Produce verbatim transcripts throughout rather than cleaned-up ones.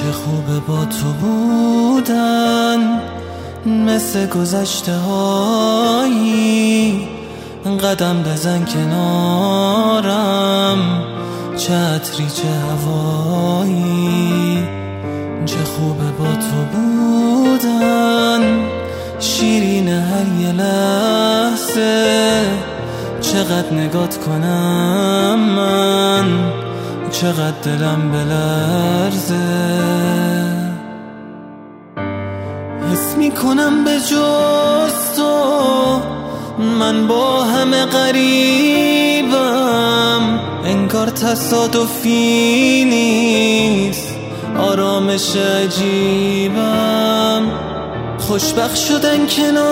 چه خوبه با تو بودن، مثل گذشته هایی قدم بزن کنارم، چه عطری چه هوایی. چه خوبه با تو بودن، شیرین هر یه لحظه، چقدر نگات کنم من، چقدر دلم بلرزه. حس میکنم به جز تو من با همه غریبم، انگار تصادفی نیست، آرامش عجیبم. خوشبخت شدن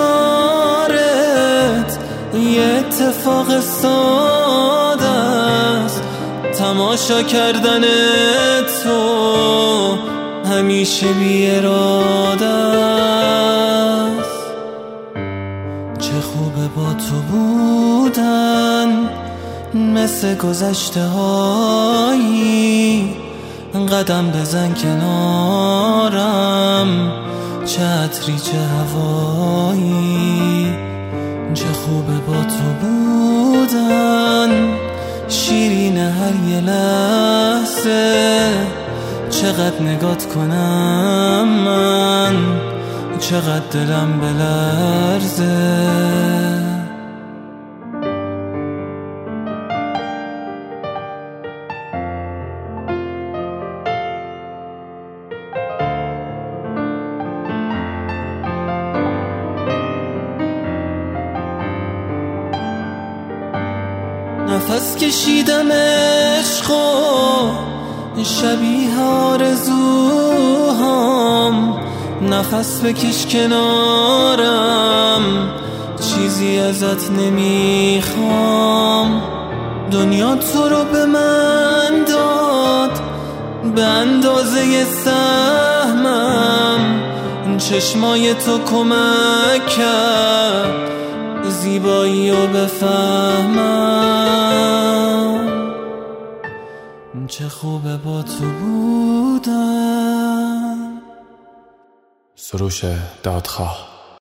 کنارت یه اتفاق ساده است، تماشا کردن تو همیشه بی اراده است. چه خوبه با تو بودن، مثل گذشته هایی قدم بزن کنارم، چه عطری چه هوایی. چه خوبه با تو بودن، شیرین هر یه لحظه، چقدر نگات کنم من، چقدر دلم بلرزه. نفس کشیدم عشقو شبیه آرزوهام، نفس بکش کنارم، چیزی ازت نمیخوام. دنیا تو رو به من داد به اندازه سهمم، چشمای تو کمک کرد زیبایی رو بفهمم. چه خوبه با تو بودن. سروش دادخواه.